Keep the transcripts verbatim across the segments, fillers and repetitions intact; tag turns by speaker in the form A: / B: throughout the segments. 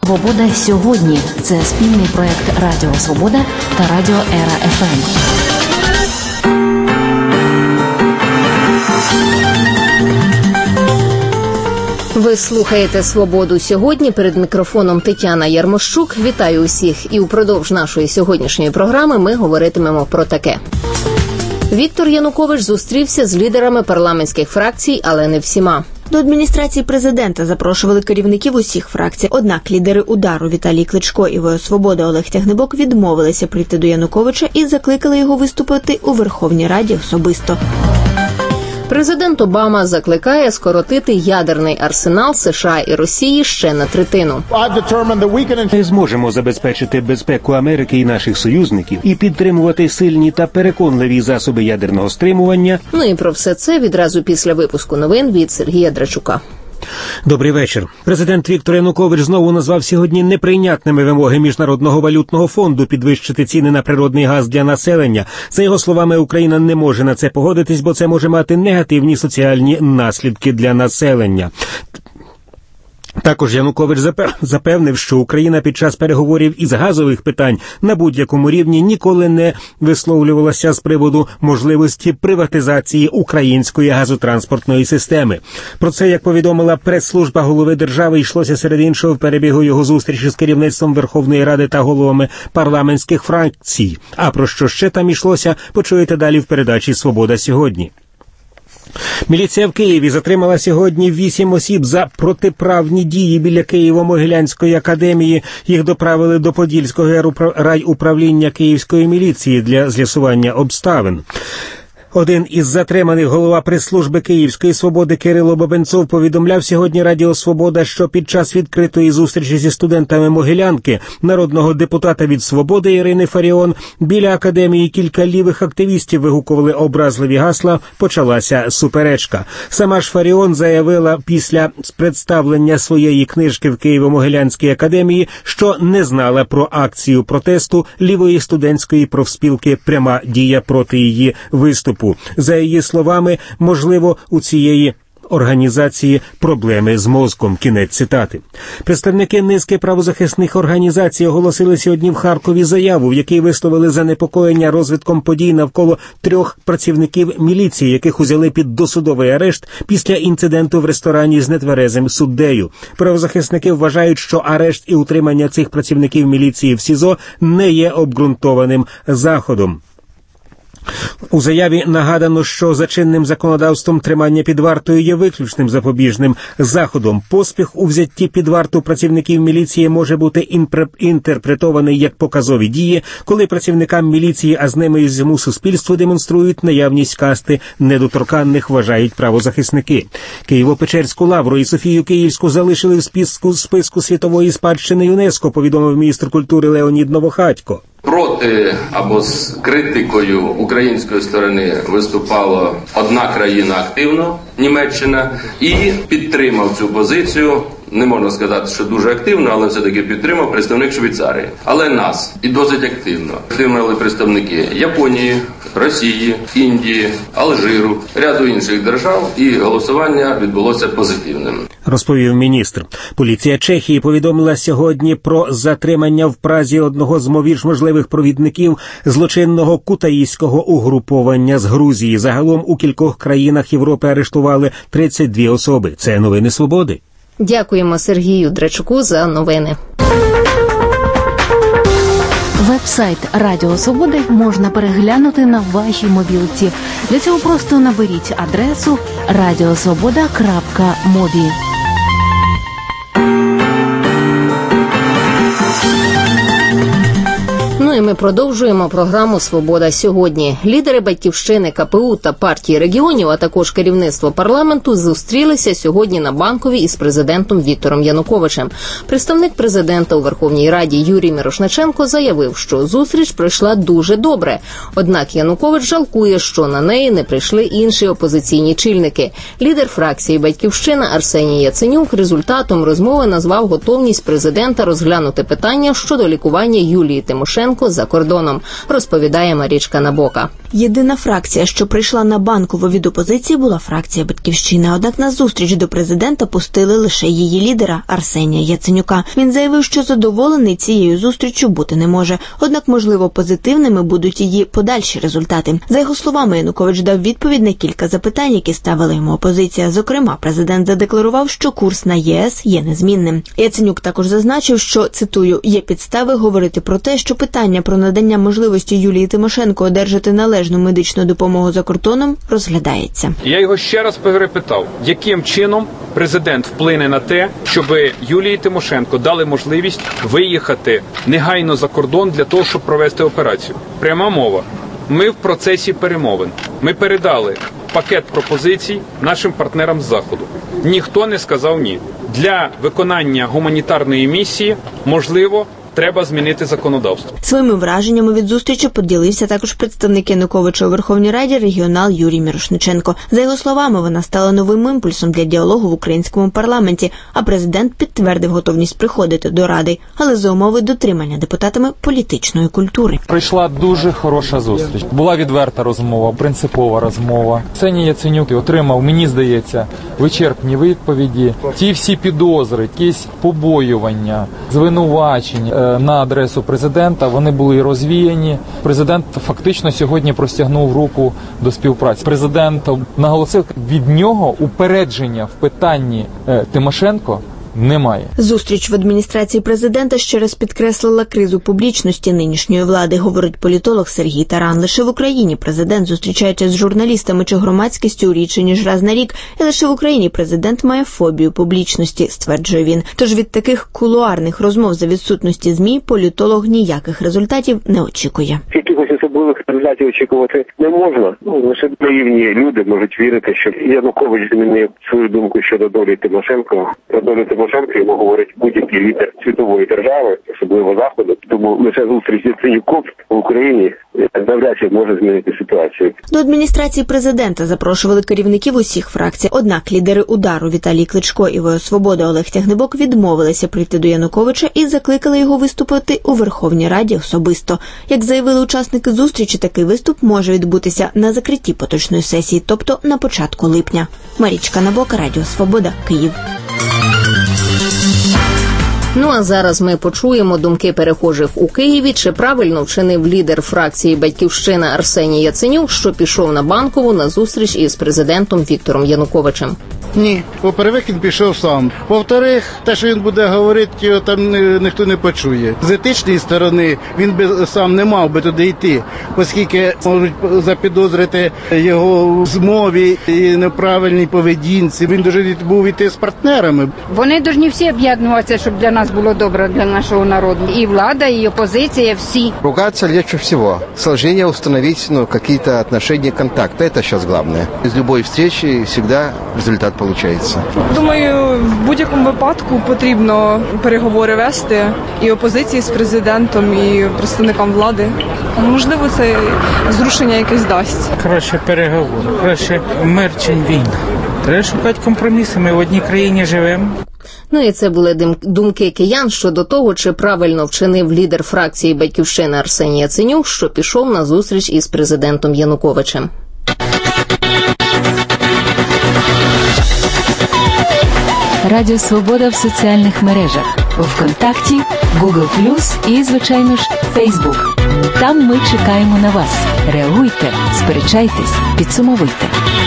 A: Свобода сьогодні. Це спільний проект Радіо Свобода та Радіо Ера еф ем.
B: Ви слухаєте «Свободу сьогодні». Перед мікрофоном Тетяна Ярмощук. Вітаю усіх. І упродовж нашої сьогоднішньої програми ми говоритимемо про таке. Віктор Янукович зустрівся з лідерами парламентських фракцій, але не всіма.
C: До адміністрації президента запрошували керівників усіх фракцій. Однак лідери «Удару» Віталій Кличко і ВО «Свобода» Олег Тягнибок відмовилися прийти до Януковича і закликали його виступити у Верховній Раді особисто.
B: Президент Обама закликає скоротити ядерний арсенал США і Росії ще на третину.
D: Ми зможемо забезпечити безпеку Америки і наших союзників і підтримувати сильні та переконливі засоби ядерного стримування.
B: Ну і про все це відразу після випуску новин від Сергія Драчука.
D: Добрий вечір. Президент Віктор Янукович знову назвав сьогодні неприйнятними вимоги Міжнародного валютного фонду підвищити ціни на природний газ для населення. За його словами, Україна не може на це погодитись, бо це може мати негативні соціальні наслідки для населення. Також Янукович запевнив, що Україна під час переговорів із газових питань на будь-якому рівні ніколи не висловлювалася з приводу можливості приватизації української газотранспортної системи. Про це, як повідомила прес-служба голови держави, йшлося серед іншого в перебігу його зустрічі з керівництвом Верховної Ради та головами парламентських фракцій. А про що ще там йшлося, почуєте далі в передачі «Свобода сьогодні». Міліція в Києві затримала сьогодні вісім осіб за протиправні дії біля Києво-Могилянської академії. Їх доправили до Подільського райуправління Київської міліції для з'ясування обставин. Один із затриманих, голова прес-служби Київської «Свободи» Кирило Бабенцов, повідомляв сьогодні Радіо Свобода, що під час відкритої зустрічі зі студентами Могилянки народного депутата від «Свободи» Ірини Фаріон біля академії кілька лівих активістів вигукували образливі гасла, почалася суперечка. Сама ж Фаріон заявила після представлення своєї книжки в Києво-Могилянській академії, що не знала про акцію протесту лівої студентської профспілки «Пряма дія» проти її виступу. За її словами, можливо, у цієї організації проблеми з мозком. Кінець цитати. Представники низки правозахисних організацій оголосили сьогодні в Харкові заяву, в якій висловили занепокоєння розвитком подій навколо трьох працівників міліції, яких узяли під досудовий арешт після інциденту в ресторані з нетверезим суддею. Правозахисники вважають, що арешт і утримання цих працівників міліції в СІЗО не є обґрунтованим заходом. У заяві нагадано, що за чинним законодавством тримання під вартою є виключним запобіжним заходом. Поспіх у взятті під варту працівників міліції може бути інтерпретований як показові дії, коли працівникам міліції, а з ними і всьому суспільству демонструють наявність касти недоторканних, вважають правозахисники. Києво-Печерську лавру і Софію Київську залишили в списку, списку світової спадщини ЮНЕСКО, повідомив міністр культури Леонід Новохатько.
E: Проти або з критикою української сторони виступала одна країна активно, Німеччина, і підтримав цю позицію, не можна сказати, що дуже активно, але все-таки підтримав представник Швейцарії. Але нас і досить активно підтримали представники Японії, Росії, Індії, Алжиру, ряду інших держав, і голосування відбулося позитивним.
D: Розповів міністр. Поліція Чехії повідомила сьогодні про затримання в Празі одного з мовіж можливих провідників злочинного кутаїського угруповання з Грузії. Загалом у кількох країнах Європи арештували тридцять дві особи. Це новини «Свободи».
B: Дякуємо Сергію Драчуку за новини.
A: Веб-сайт Радіо Свободи можна переглянути на вашій мобілці. Для цього просто наберіть адресу радіосвобода крапка мобі.
B: Ну і ми продовжуємо програму «Свобода сьогодні». Лідери «Батьківщини», ка пе у та партії регіонів, а також керівництво парламенту зустрілися сьогодні на Банковій із президентом Віктором Януковичем. Представник президента у Верховній Раді Юрій Мірошниченко заявив, що зустріч пройшла дуже добре. Однак Янукович жалкує, що на неї не прийшли інші опозиційні чільники. Лідер фракції «Батьківщина» Арсеній Яценюк результатом розмови назвав готовність президента розглянути питання щодо лікування Юлії Тимошенко за кордоном, розповідає Марічка Набока.
C: Єдина фракція, що прийшла на Банкову від опозиції, була фракція «Батьківщина». Однак на зустріч до президента пустили лише її лідера Арсенія Яценюка. Він заявив, що задоволений цією зустріччю бути не може. Однак, можливо, позитивними будуть її подальші результати. За його словами, Янукович дав відповідь на кілька запитань, які ставила йому опозиція. Зокрема, президент задекларував, що курс на ЄС є незмінним. Яценюк також зазначив, що, цитую, «є підстави говорити про те, що питання про надання можливості Юлії Тимошенко одержати належну медичну допомогу за кордоном розглядається».
F: Я його ще раз перепитав, яким чином президент вплине на те, щоб Юлії Тимошенко дали можливість виїхати негайно за кордон для того, щоб провести операцію. Пряма мова. Ми в процесі перемовин. Ми передали пакет пропозицій нашим партнерам з Заходу. Ніхто не сказав ні. Для виконання гуманітарної місії, можливо, треба змінити законодавство.
C: Своїми враженнями від зустрічі поділився також представник Януковича у Верховній Раді регіонал Юрій Мірошниченко. За його словами, вона стала новим імпульсом для діалогу в українському парламенті, а президент підтвердив готовність приходити до Ради, але за умови дотримання депутатами політичної культури.
G: Прийшла дуже хороша зустріч. Була відверта розмова, принципова розмова. Арсеній Яценюк отримав, мені здається, вичерпні відповіді. Ті всі підозри, якісь побоювання, звинувачення на адресу президента, вони були розвіяні. Президент фактично сьогодні простягнув руку до співпраці. Президент наголосив, від нього упередження в питанні Тимошенко немає.
C: Зустріч в адміністрації президента ще раз підкреслила кризу публічності нинішньої влади, говорить політолог Сергій Таран. Лише в Україні президент зустрічається з журналістами чи громадськістю рідше, ніж раз на рік. І лише в Україні президент має фобію публічності, стверджує він. Тож від таких кулуарних розмов за відсутності ЗМІ політолог ніяких результатів не очікує.
H: Якихось особливих результатів очікувати не можна. Ну, лише наївні люди можуть вірити, що Янукович змінив свою думку щодо долі Тимошенко. Про долю Тимошенко йому говорить будь-який лідер світової держави, особливо Заходу. Тому лише зустріч з Яценюком в Україні навряд чи може змінити ситуацію.
C: До адміністрації президента запрошували керівників усіх фракцій. Однак лідери «Удару» Віталій Кличко і «Воля Свобода» Олег Тягнебок відмовилися прийти до Януковича і закликали його виступити у Верховній Раді особисто. Як заявили учасники зустрічі, такий виступ може відбутися на закритті поточної сесії, тобто на початку липня. Марічка Набока, Радіо Свобода, Київ.
B: Ну а зараз ми почуємо думки перехожих у Києві. Чи правильно вчинив лідер фракції «Батьківщина» Арсеній Яценюк, що пішов на Банкову на зустріч із президентом Віктором Януковичем?
I: Ні, по-перше, він пішов сам. По-вторих, те, що він буде говорити, його там ні, ніхто не почує. З етичної сторони він би сам не мав би туди йти, оскільки можуть запідозрити його в змові і неправильній поведінці. Він дуже був йти з партнерами.
J: Вони повинні всі об'єднуватися, щоб для нас було добре, для нашого народу. І влада, і опозиція, всі.
K: Ругаться легче всего. Сложнее установить, ну, какие-то отношения, контакты. Это сейчас главное. Из любой встречи всегда результат получається.
L: Думаю, в будь-якому випадку потрібно переговори вести і опозиції з президентом, і представникам влади. Можливо, це зрушення якесь дасть.
M: Краще переговори, краще мир, чим війна. Треба шукати компроміси, ми в одній країні живемо.
B: Ну і це були думки киян щодо того, чи правильно вчинив лідер фракції «Батьківщина» Арсеній Яценюк, що пішов на зустріч із президентом Януковичем.
A: Радіо Свобода в соціальних мережах. У ВКонтакті, Google плюс і, звичайно ж, Фейсбук. Там ми чекаємо на вас. Реагуйте, сперечайтесь, підсумовуйте.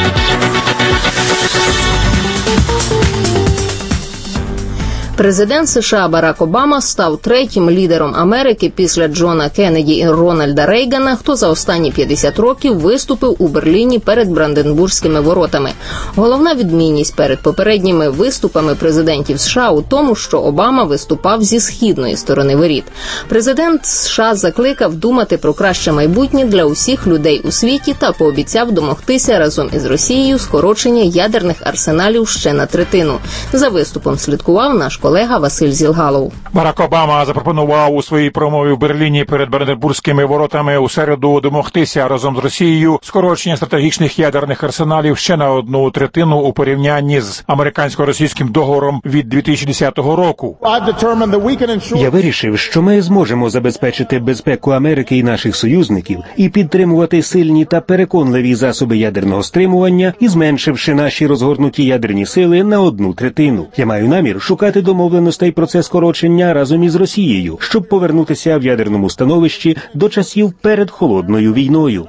B: Президент США Барак Обама став третім лідером Америки після Джона Кеннеді і Рональда Рейгана, хто за останні п'ятдесят років виступив у Берліні перед Бранденбурзькими воротами. Головна відмінність перед попередніми виступами президентів США у тому, що Обама виступав зі східної сторони воріт. Президент США закликав думати про краще майбутнє для усіх людей у світі та пообіцяв домогтися разом із Росією скорочення ядерних арсеналів ще на третину. За виступом слідкував наш колега колега Василь Зілгалов.
N: Барак Обама запропонував у своїй промові в Берліні перед Бранденбурзькими воротами у середу домогтися разом з Росією скорочення стратегічних ядерних арсеналів ще на одну третину у порівнянні з американсько-російським договором від дві тисячі десятого року.
D: Я вирішив, що ми зможемо забезпечити безпеку Америки і наших союзників і підтримувати сильні та переконливі засоби ядерного стримування і зменшивши наші розгорнуті ядерні сили на одну третину. Я маю намір шукати домовленостей про це скорочення разом із Росією, щоб повернутися в ядерному становищі до часів перед холодною війною.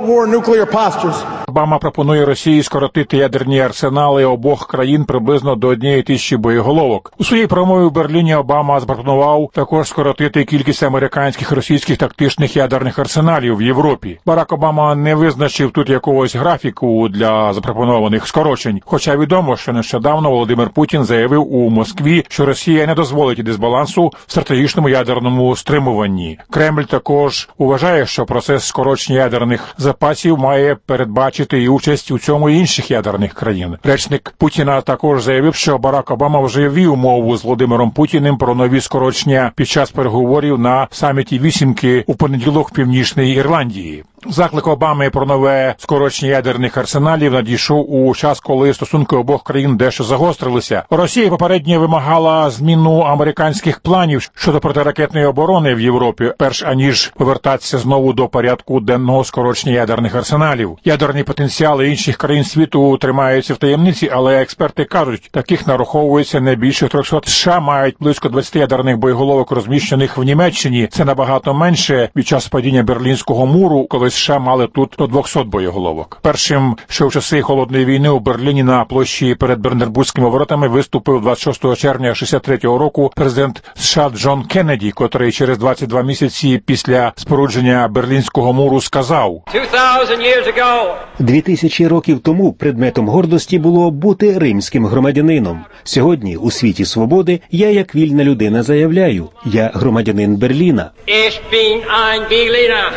N: Обама пропонує Росії скоротити ядерні арсенали обох країн приблизно до однієї тисячі боєголовок. У своїй промові в Берліні Обама запропонував також скоротити кількість американських і російських тактичних ядерних арсеналів в Європі. Барак Обама не визначив тут якогось графіку для запропонованих скорочень, хоча відомо, що нещодавно Володимир Путін заявив у Москві, що Росія не дозволить дисбалансу в стратегічному ядерному стримуванні. Кремль також вважає, що процес скорочення ядерних запасів має передбачити і участь у цьому інших ядерних країн. Речник Путіна також заявив, що Барак Обама вже вів мову з Володимиром Путіним про нові скорочення під час переговорів на саміті вісімки у понеділок в Північній Ірландії. Заклик Обами про нове скорочення ядерних арсеналів надійшов у час, коли стосунки обох країн дещо загострилися. Росія попередньо вимагала зміну американських планів щодо протиракетної оборони в Європі, перш аніж повертатися знову до порядку денного скорочення ядерних арсеналів. Ядерні потенціали інших країн світу тримаються в таємниці, але експерти кажуть, таких нараховується не більше трьохсот. США мають близько двадцяти ядерних боєголовок, розміщених в Німеччині. Це набагато менше від часу падіння Берлінського муру, коли США мали тут до двохсот боєголовок. Першим, що в часи Холодної війни у Берліні на площі перед Бранденбурзькими воротами виступив двадцять шостого червня шістдесят третього року президент США Джон Кеннеді, котрий через двадцять два місяці після спорудження Берлінського муру сказав:
D: Дві тисячі років тому предметом гордості було бути римським громадянином. Сьогодні у світі свободи я як вільна людина заявляю, я громадянин Берліна.
O: Ich bin ein Berliner.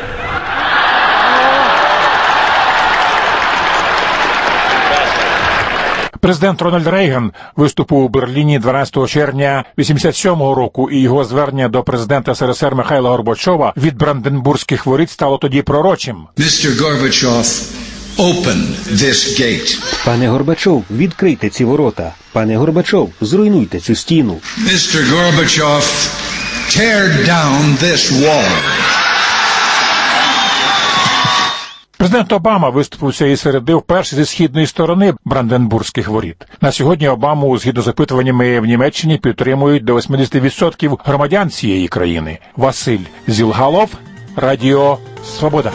N: Президент Рональд Рейган виступив у Берліні дванадцятого червня вісімдесят сьомого року, і його звернення до президента СРСР Михайла Горбачова від Бранденбурзьких воріт стало тоді пророчим.
P: містер Gorbachev, open this gate.
D: Пане Горбачов, відкрийте ці ворота. Пане Горбачов, зруйнуйте цю стіну.
P: містер Gorbachev, tear down this wall.
N: Президент Обама виступив цієї середи вперше зі східної сторони Бранденбурзьких воріт. На сьогодні Обаму, згідно з опитуваннями в Німеччині, підтримують до вісімдесят відсотків громадян цієї країни. Василь Зілгалов, Радіо Свобода.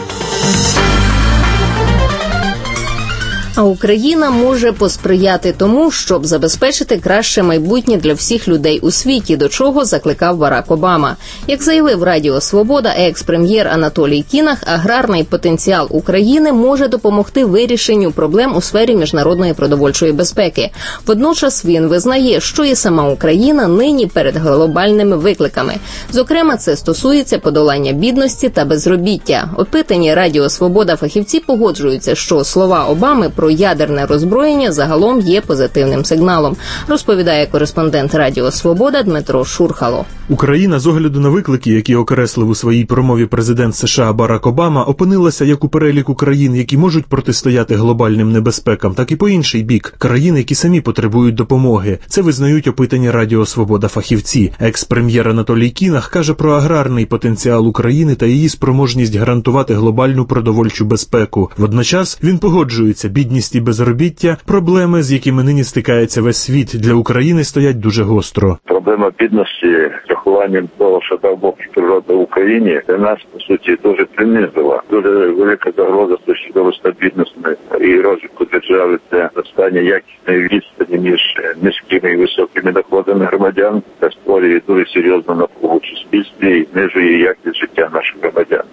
B: А Україна може посприяти тому, щоб забезпечити краще майбутнє для всіх людей у світі, до чого закликав Барак Обама. Як заявив Радіо Свобода екс-прем'єр Анатолій Кінах, аграрний потенціал України може допомогти вирішенню проблем у сфері міжнародної продовольчої безпеки. Водночас він визнає, що і сама Україна нині перед глобальними викликами. Зокрема, це стосується подолання бідності та безробіття. Опитані Радіо Свобода фахівці погоджуються, що слова Обами про ядерне роззброєння загалом є позитивним сигналом, розповідає кореспондент Радіо Свобода Дмитро Шурхало.
Q: Україна, з огляду на виклики, які окреслив у своїй промові президент США Барак Обама, опинилася як у переліку країн, які можуть протистояти глобальним небезпекам, так і по інший бік – країн, які самі потребують допомоги. Це визнають опитані Радіо Свобода фахівці. Екс-прем'єр Анатолій Кінах каже про аграрний потенціал України та її спроможність гарантувати глобальну продовольчу безпеку. Водночас він погоджується, бідність і безробіття – проблеми, з якими нині стикається весь світ, для України стоять дуже гостро.
R: Проблема бідності, рахуванням того, що дав Бог і природа в Україні, для нас, по суті, дуже принизила. Дуже велика загроза щодо стабільності і розвитку держави – це зростання якісної відстані між низькими і високими доходами громадян та створює дуже серйозну напругу в суспільстві і знижує якість життя наших громадян.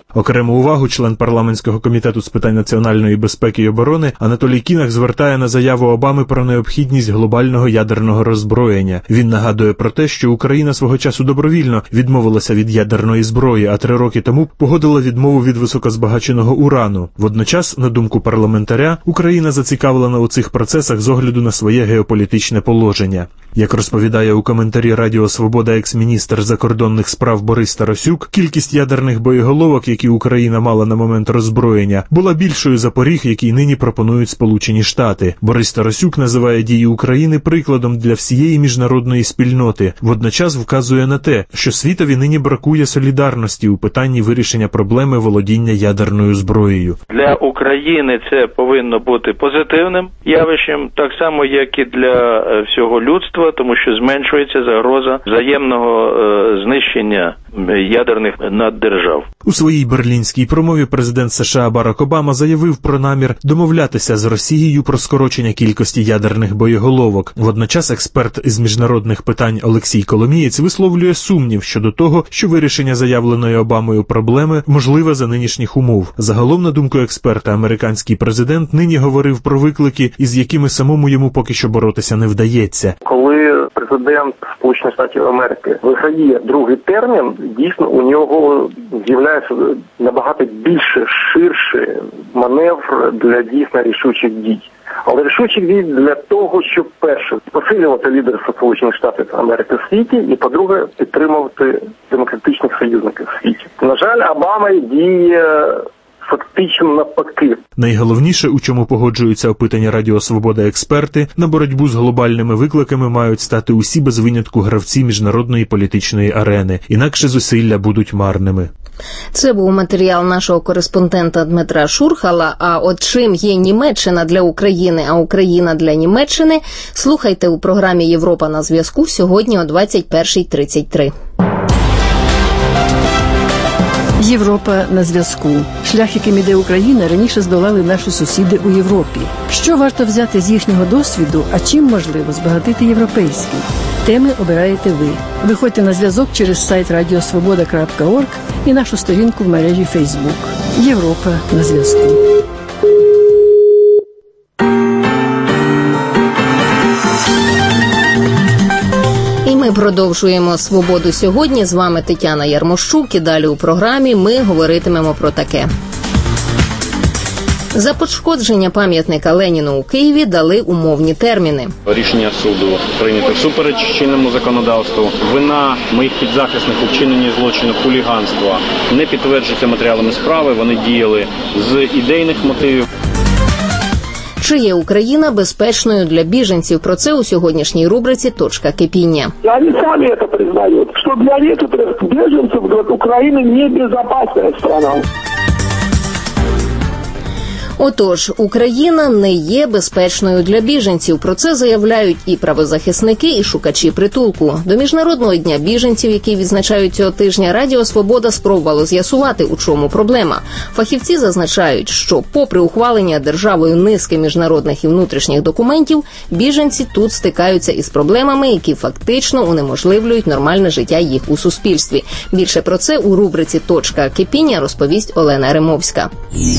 Q: Окрему увагу член парламентського комітету з питань національної безпеки і оборони Анатолій Кінах звертає на заяву Обами про необхідність глобального ядерного роззброєння. Він нагадує про те, що Україна свого часу добровільно відмовилася від ядерної зброї, а три роки тому погодила відмову від високозбагаченого урану. Водночас, на думку парламентаря, Україна зацікавлена у цих процесах з огляду на своє геополітичне положення. Як розповідає у коментарі Радіо Свобода екс-міністр закордонних справ Борис Тарасюк, кількість ядерних боєголовок, які Україна мала на момент роззброєння, була більшою за поріг, який нині пропонують Сполучені Штати. Борис Тарасюк називає дії України прикладом для всієї міжнародної спільноти. Водночас вказує на те, що світові нині бракує солідарності у питанні вирішення проблеми володіння ядерною зброєю.
S: Для України це повинно бути позитивним явищем, так само, як і для всього людства, тому що зменшується загроза взаємного е, знищення ядерних наддержав.
Q: У своїй берлінській промові президент США Барак Обама заявив про намір домовлятися з Росією про скорочення кількості ядерних боєголовок. Водночас експерт із міжнародних питань Олексій Коломієць висловлює сумнів щодо того, що вирішення заявленої Обамою проблеми можливе за нинішніх умов. Загалом, на думку експерта, американський президент нині говорив про виклики, із якими самому йому поки що боротися не вдається.
H: Коли президент Сполучених Штатів Америки виграє другий термін, дійсно у нього з'являється набагато більше, ширший маневр для дійсно рішучих дій. Але рішучих дій для того, щоб, перше, посилювати лідерство Сполучених Штатів Америки в світі, і, по-друге, підтримувати демократичних союзників в світі. На жаль, Обама діє фактично навпаки.
Q: Найголовніше, у чому погоджуються опитані Радіо Свобода експерти, на боротьбу з глобальними викликами мають стати усі без винятку гравці міжнародної політичної арени. Інакше зусилля будуть марними.
B: Це був матеріал нашого кореспондента Дмитра Шурхала. А от чим є Німеччина для України, а Україна для Німеччини, слухайте у програмі «Європа на зв'язку» сьогодні о двадцять перша тридцять три.
T: Європа на зв'язку. Шлях, яким іде Україна, раніше здолали наші сусіди у Європі. Що варто взяти з їхнього досвіду, а чим можливо збагатити європейський? Теми обираєте ви. Виходьте на зв'язок через сайт радіосвобода крапка орг і нашу сторінку в мережі Facebook. Європа на зв'язку.
B: Ми продовжуємо «Свободу сьогодні». З вами Тетяна Ярмощук. І далі у програмі ми говоритимемо про таке. За пошкодження пам'ятника Леніну у Києві дали умовні терміни.
U: Рішення суду прийнято всупереч чинному законодавству. Вина моїх підзахисних у вчиненні злочину хуліганства не підтверджується матеріалами справи. Вони діяли з ідейних мотивів.
B: Чи є Україна безпечною для біженців? Про це у сьогоднішній рубриці «Точка кипіння».
V: Вони самі це признають, що для некоторих біженців Україна не безпечна країна.
B: Отож, Україна не є безпечною для біженців. Про це заявляють і правозахисники, і шукачі притулку. До Міжнародного дня біженців, який відзначають цього тижня, Радіо Свобода спробувало з'ясувати, у чому проблема. Фахівці зазначають, що попри ухвалення державою низки міжнародних і внутрішніх документів, біженці тут стикаються із проблемами, які фактично унеможливлюють нормальне життя їх у суспільстві. Більше про це у рубриці «Точка кипіння» розповість Олена Римовська.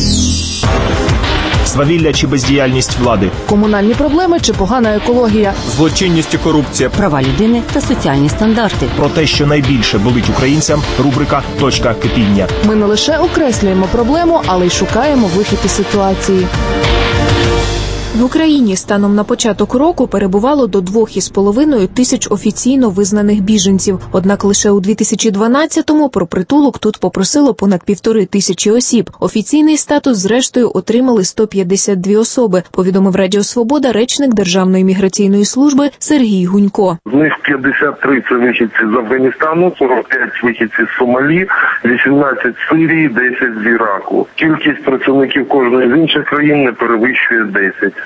W: Свавілля чи бездіяльність влади,
X: комунальні проблеми чи погана екологія,
W: злочинність і корупція,
X: права людини та соціальні стандарти.
W: Про те, що найбільше болить українцям, рубрика «Точка кипіння».
X: Ми не лише окреслюємо проблему, але й шукаємо вихід із ситуації.
Y: В Україні станом на початок року перебувало до двох із половиною тисяч офіційно визнаних біженців. Однак лише у дві тисячі дванадцятому про притулок тут попросило понад півтори тисячі осіб. Офіційний статус зрештою отримали сто п'ятдесят дві особи, повідомив Радіо Свобода речник Державної міграційної служби Сергій Гунько.
H: З них п'ятдесят три це вихідці з Афганістану, сорок п'ять вихідці з Сомалі, вісімнадцять з Сирії, десять з Іраку. Кількість працівників кожної з інших країн не перевищує десять.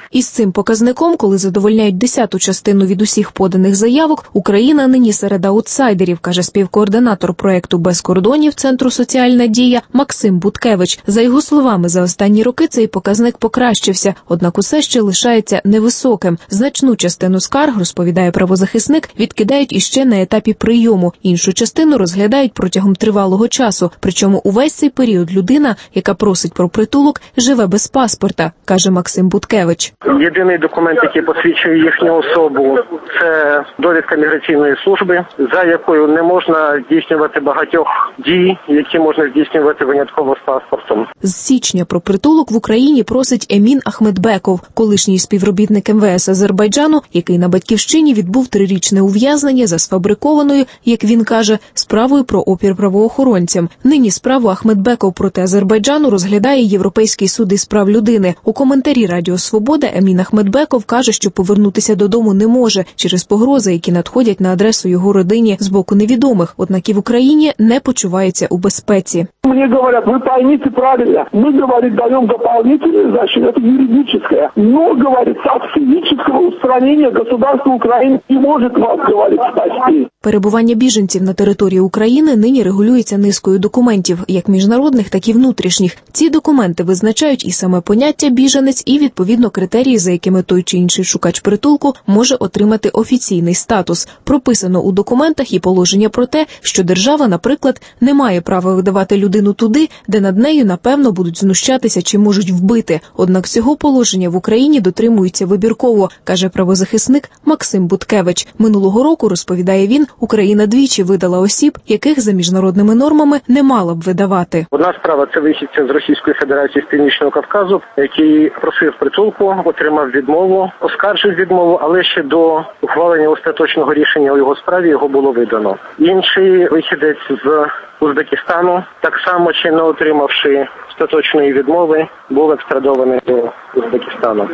Y: Із цим показником, коли задовольняють десяту частину від усіх поданих заявок, Україна нині серед аутсайдерів, каже співкоординатор проєкту «Без кордонів» Центру «Соціальна дія» Максим Буткевич. За його словами, за останні роки цей показник покращився, однак усе ще лишається невисоким. Значну частину скарг, розповідає правозахисник, відкидають іще на етапі прийому. Іншу частину розглядають протягом тривалого часу. Причому увесь цей період людина, яка просить про притулок, живе без паспорта, каже Максим Буткевич.
C: Єдиний документ, який посвідчує їхню особу, це довідка міграційної служби, за якою не можна здійснювати багатьох дій, які можна здійснювати винятково з паспортом.
Y: З січня про притулок в Україні просить Емін Ахмедбеков, колишній співробітник ем ве ес Азербайджану, який на батьківщині відбув трирічне ув'язнення за сфабрикованою, як він каже, справою про опір правоохоронцям. Нині справу Ахмедбеков проти Азербайджану розглядає Європейський суд із прав людини. У коментарі Радіо Свобода Емін Ахмедбеков каже, що повернутися додому не може через погрози, які надходять на адресу його родині з боку невідомих, однак і в Україні не почувається у безпеці.
V: Мне говорят, вы поймите правильно, мы, говорит, даем дополнительную защиту, это юридическое, но, говорит, от физического устранения государство Украины не может вас, говорит, спасти.
Y: Перебування біженців на території України нині регулюється низкою документів, як міжнародних, так і внутрішніх. Ці документи визначають і саме поняття «біженець», і, відповідно, критерії, за якими той чи інший шукач притулку може отримати офіційний статус. Прописано у документах і положення про те, що держава, наприклад, не має права видавати людину туди, де над нею, напевно, будуть знущатися чи можуть вбити. Однак цього положення в Україні дотримуються вибірково, каже правозахисник Максим Буткевич. Минулого року, розповідає він, Україна двічі видала осіб, яких за міжнародними нормами не мала б видавати.
C: Одна справа – це вихідця з Російської Федерації з Північного Кавказу, який просив притулку, отримав відмову, оскаржив відмову, але ще до ухвалення остаточного рішення у його справі його було видано. Інший вихідець з Узбекистану, так само ще не отримавши остаточної відмови, був екстрадований до Узбекистану.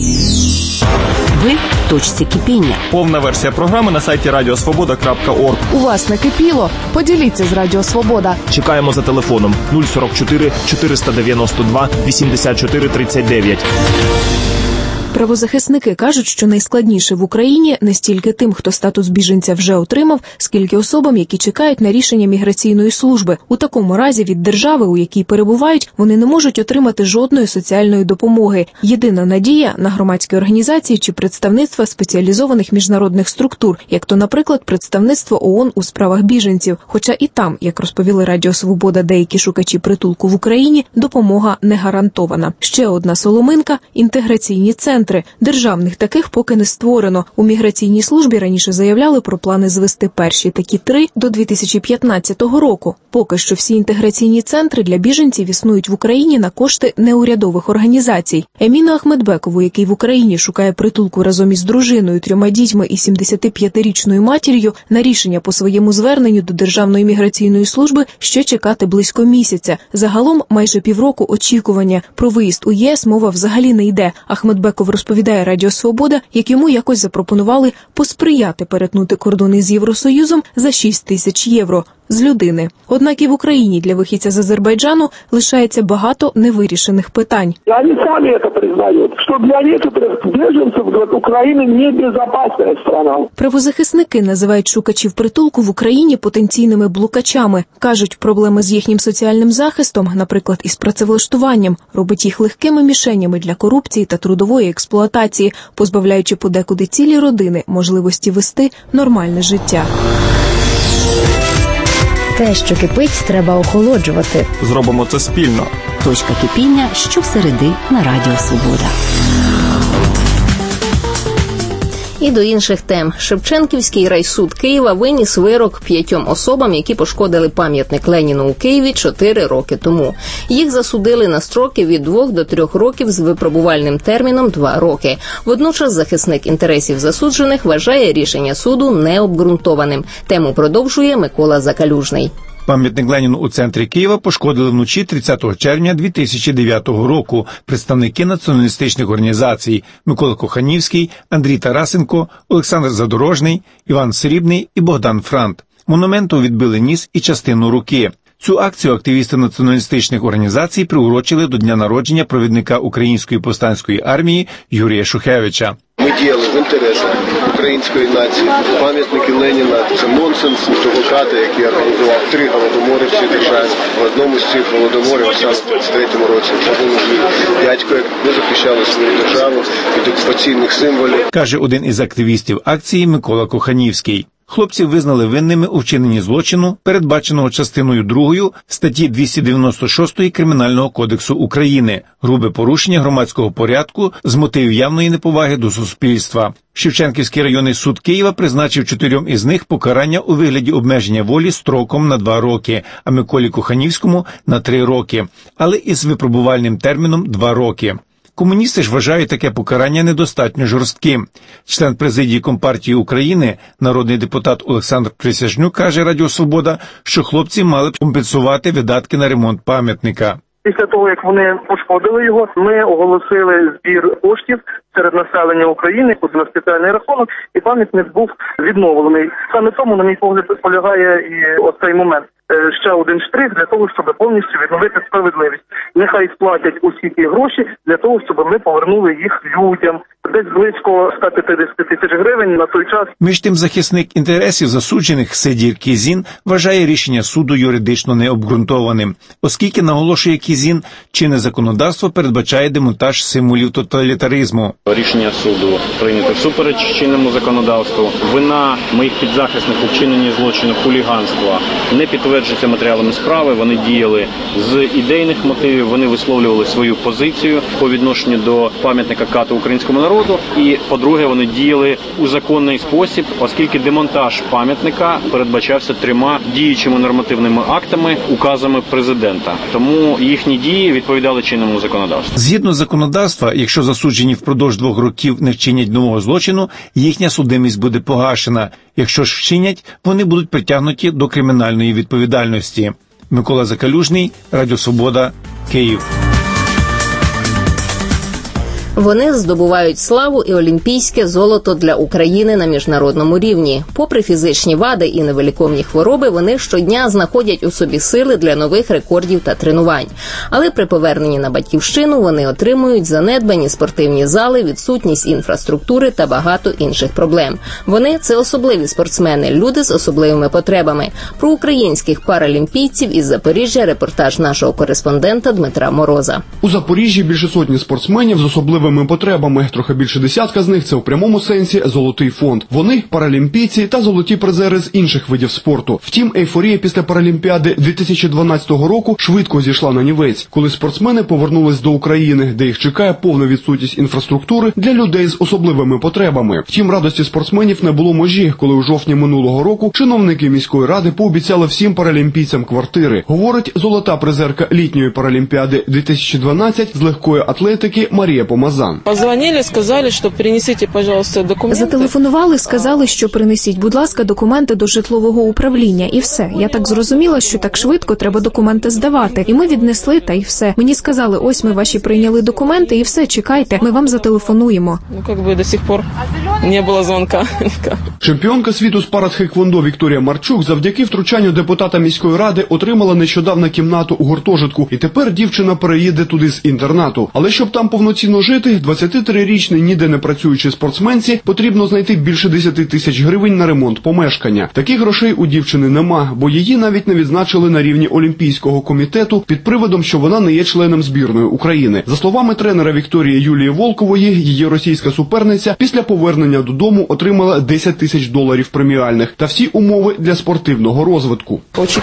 A: Ви в точці кипіння.
W: Повна версія програми на сайті радіосвобода крапка орг.
X: У вас накипіло? Поділіться з Радіо Свобода.
W: Чекаємо за телефоном нуль сорок чотири чотириста дев'яносто два вісімдесят чотири тридцять дев'ять.
Y: Правозахисники кажуть, що найскладніше в Україні не стільки тим, хто статус біженця вже отримав, скільки особам, які чекають на рішення міграційної служби. У такому разі від держави, у якій перебувають, вони не можуть отримати жодної соціальної допомоги. Єдина надія на громадські організації чи представництва спеціалізованих міжнародних структур, як то, наприклад, представництво ООН у справах біженців. Хоча і там, як розповіли Радіо Свобода деякі шукачі притулку в Україні, допомога не гарантована. Ще одна соломинка – інтеграційні центри. Державних таких поки не створено. У міграційній службі раніше заявляли про плани звести перші такі три до дві тисячі п'ятнадцятого року. Поки що всі інтеграційні центри для біженців існують в Україні на кошти неурядових організацій. Еміну Ахмедбекову, який в Україні шукає притулку разом із дружиною, трьома дітьми і сімдесятип'ятирічною матір'ю, на рішення по своєму зверненню до Державної міграційної служби ще чекати близько місяця. Загалом майже півроку очікування. Про виїзд у ЄС мова взагалі не йде. Ахмедбеков розповідає Радіо Свобода, як йому якось запропонували посприяти перетнути кордони з Євросоюзом за шість тисяч євро з людини. Однак і в Україні для вихідця з Азербайджану лишається багато невирішених питань.
V: Вони самі це признають, що для деяких біженців, говорять, Україна небезпечна країна.
Y: Правозахисники називають шукачів притулку в Україні потенційними блукачами. Кажуть, проблеми з їхнім соціальним захистом, наприклад, із працевлаштуванням, робить їх легкими мішенями для корупції та трудової експлуатації, позбавляючи подекуди цілі родини можливості вести нормальне життя.
A: Те, що кипить, треба охолоджувати.
W: Зробимо це спільно.
A: Точка кипіння щосереди на Радіо Свобода.
B: І до інших тем. Шевченківський райсуд Києва виніс вирок п'ятьом особам, які пошкодили пам'ятник Леніну у Києві чотири роки тому. Їх засудили на строки від двох до трьох років з випробувальним терміном два роки. Водночас захисник інтересів засуджених вважає рішення суду необґрунтованим. Тему продовжує Микола Закалюжний.
E: Пам'ятник Леніну у центрі Києва пошкодили вночі тридцятого червня дві тисячі дев'ятого року представники націоналістичних організацій Микола Коханівський, Андрій Тарасенко, Олександр Задорожний, Іван Срібний і Богдан Франт. Монументу відбили ніс і частину руки. Цю акцію активісти націоналістичних організацій приурочили до дня народження провідника Української повстанської армії Юрія Шухевича.
F: Ми діяли в інтересах української нації. Пам'ятники Леніна – це нонсенс того ката, який організував три голодомори в цій державі. В одному з цих голодоморів, саме в тридцять третьому році, загинув мій дядько, як ми захищали свою державу від окупаційних символів. Каже один із активістів акції Микола Коханівський. Хлопців визнали винними у вчиненні злочину, передбаченого частиною другою статті двісті дев'яносто шість Кримінального кодексу України – грубе порушення громадського порядку з мотивів явної неповаги до суспільства. Шевченківський районний суд Києва призначив чотирьом із них покарання у вигляді обмеження волі строком на два роки, а Миколі Коханівському – на три роки, але із випробувальним терміном два роки. Комуністи ж вважають таке покарання недостатньо жорстким. Член президії Компартії України, народний депутат Олександр Присяжнюк, каже Радіо Свобода, що хлопці мали б компенсувати видатки на ремонт пам'ятника.
G: Після того, як вони пошкодили його, ми оголосили збір коштів серед населення України на спеціальний рахунок, і пам'ятник був відновлений. Саме тому, на мій погляд, полягає і оцей момент. Ще один штрих для того, щоб повністю відновити справедливість. Нехай сплатять усі ті гроші для того, щоб ми повернули їх людям. Десь близько ста п'ятдесят тисяч гривень на той час.
E: Між тим, захисник інтересів засуджених Сидір Кізін вважає рішення суду юридично необґрунтованим, оскільки, наголошує Кізін, чинне законодавство передбачає демонтаж символів тоталітаризму.
U: Рішення суду прийнято всупереч чинному законодавству. Вина моїх підзахисних у вчиненні злочину хуліганства не підтверджується матеріалами справи. Вони діяли з ідейних мотивів, вони висловлювали свою позицію по відношенню до пам'ятника кату українському народу. І, по-друге, вони діяли у законний спосіб, оскільки демонтаж пам'ятника передбачався трьома діючими нормативними актами, указами президента. Тому їхні дії відповідали чинному законодавству.
E: Згідно законодавства, якщо засуджені впродовж двох років не вчинять нового злочину, їхня судимість буде погашена. Якщо ж вчинять, вони будуть притягнуті до кримінальної відповідальності. Микола Закалюжний, Радіо Свобода, Київ.
B: Вони здобувають славу і олімпійське золото для України на міжнародному рівні. Попри фізичні вади і невиліковні хвороби, вони щодня знаходять у собі сили для нових рекордів та тренувань. Але при поверненні на батьківщину вони отримують занедбані спортивні зали, відсутність інфраструктури та багато інших проблем. Вони – це особливі спортсмени, люди з особливими потребами. Про українських паралімпійців із Запоріжжя репортаж нашого кореспондента Дмитра Мороза.
I: У Запоріжжі більше сотні спортсменів з особливими потребами. Трохи більше десятка з них – це у прямому сенсі золотий фонд. Вони – паралімпійці та золоті призери з інших видів спорту. Втім, ейфорія після Паралімпіади дві тисячі дванадцятого року швидко зійшла на нівець, коли спортсмени повернулись до України, де їх чекає повна відсутність інфраструктури для людей з особливими потребами. Втім, радості спортсменів не було межі, коли у жовтні минулого року чиновники міської ради пообіцяли всім паралімпійцям квартири. Говорить золота призерка літньої Паралімпіади дві тисячі дванадцять з легкої атлетики Марія Помазан.
J: Позвонили, сказали, що принесіть, пожалуйста, документи.
Y: Зателефонували, сказали, що принесіть, будь ласка, документи до житлового управління. І все. Я так зрозуміла, що так швидко треба документи здавати. І ми віднесли, та й все. Мені сказали, ось ми ваші прийняли документи, і все, чекайте, ми вам зателефонуємо.
J: Ну, як би до сих пор не було дзвонка.
I: Чемпіонка світу з паратхеквондо Вікторія Марчук завдяки втручанню депутата міської ради отримала нещодавно кімнату у гуртожитку. І тепер дівчина переїде туди з інтернату. Але щоб там повноцінно жити, двадцятитрирічній ніде не працюючій спортсменці потрібно знайти більше десяти тисяч гривень на ремонт помешкання. Таких грошей у дівчини нема, бо її навіть не відзначили на рівні Олімпійського комітету під приводом, що вона не є членом збірної України. За словами тренера Вікторії Юлії Волкової, її російська суперниця після повернення додому отримала десять тисяч доларів преміальних та всі умови для спортивного розвитку.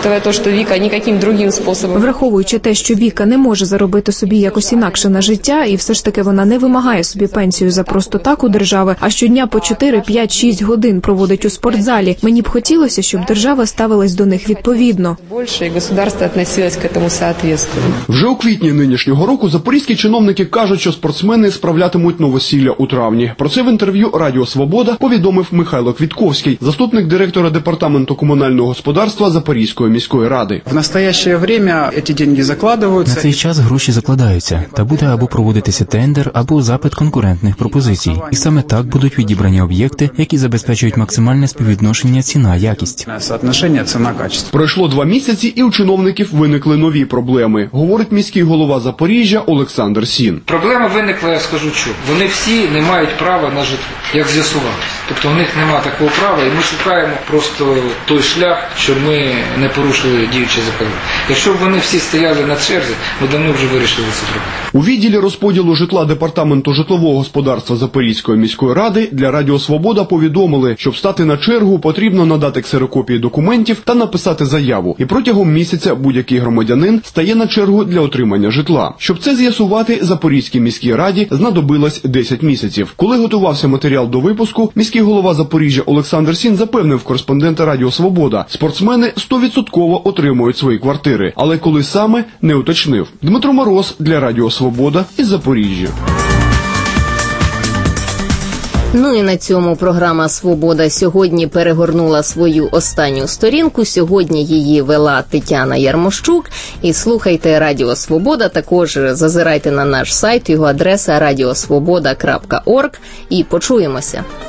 Y: Враховуючи те, що Віка не може заробити собі якось інакше на життя, і все ж таки вона не вимагає собі пенсію за просто так у держави, а щодня по чотири, п'ять, шість годин проводить у спортзалі. Мені б хотілося, щоб держава ставилась до них відповідно.
I: Вже у квітні нинішнього року запорізькі чиновники кажуть, що спортсмени справлятимуть новосілля у травні. Про це в інтерв'ю Радіо Свобода повідомив Михайло Квітковський, заступник директора департаменту комунального господарства Запорізької міської ради.
K: В настоящее время ці гроші закладаються.
Z: На цей час гроші закладаються, та буде або проводитися тендер, або
D: або запит конкурентних пропозицій. І саме так будуть відібрані об'єкти, які забезпечують максимальне співвідношення ціна-якість.
I: Пройшло два місяці, і у чиновників виникли нові проблеми, говорить міський голова Запоріжжя Олександр Сін.
K: Проблема виникла, я скажу чому. Вони всі не мають права на житло, як з'ясувалося. Тобто у них немає такого права, і ми шукаємо просто той шлях, щоб ми не порушили діючі закони. Якщо б вони всі стояли на черзі, ми давно вже вирішили це зробити.
I: У відділі розподілу житла Департаменту житлового господарства Запорізької міської ради для Радіо Свобода повідомили, щоб стати на чергу, потрібно надати ксерокопії документів та написати заяву. І протягом місяця будь-який громадянин стає на чергу для отримання житла. Щоб це з'ясувати, Запорізькій міській раді знадобилось десять місяців. Коли готувався матеріал до випуску, міський голова Запоріжжя Олександр Сін запевнив кореспондента Радіо Свобода, спортсмени сто відсотків отримують свої квартири. Але коли саме, не уточнив. Дмитро Мороз для Радіо Свобода із Запоріжжя.
B: Ну і на цьому програма «Свобода» сьогодні перегорнула свою останню сторінку. Сьогодні її вела Тетяна Ярмощук. І слухайте Радіо Свобода, також зазирайте на наш сайт, його адреса радіосвобода крапка орг, і почуємося.